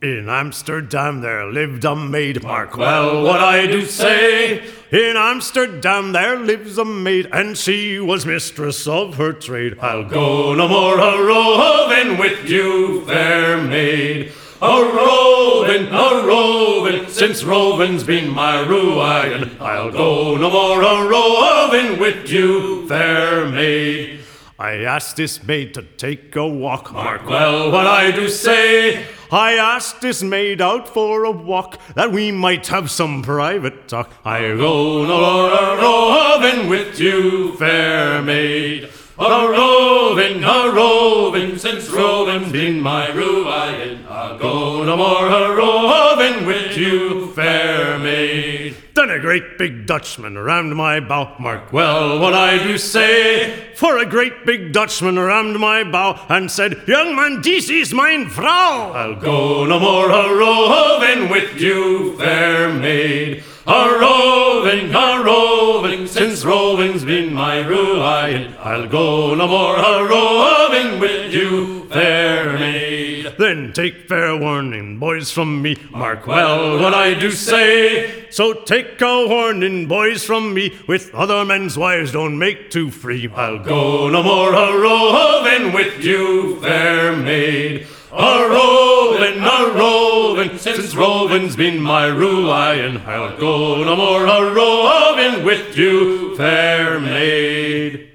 In Amsterdam there lived a maid, mark well what I do say. In Amsterdam there lives a maid, and she was mistress of her trade. I'll go no more a-roving with you, fair maid. A-roving, since roving's been my ruin. I'll go no more a-roving with you, fair maid. I asked this maid to take a walk, mark well what I do say. I asked this maid out for a walk, that we might have some private talk. I go no more a-roving with you, fair maid. A-roving, since roving's been my ruin. I'll go no more a-roving with you, fair maid. Then a great big Dutchman rammed my bow, mark well what I do say. For a great big Dutchman rammed my bow and said, young man, this is mein Frau. I'll go no more a-roving with you, fair maid. A-roving, since roving's been my ruin. I'll go no more a-roving with you, fair maid. Then take fair warning, boys, from me, mark well what I do say. So take a warning, boys, from me, with other men's wives don't make too free. I'll go no more a-roving with you, fair maid. A-roving, since roving's been my ruin. I'll go no more a-roving with you, fair maid.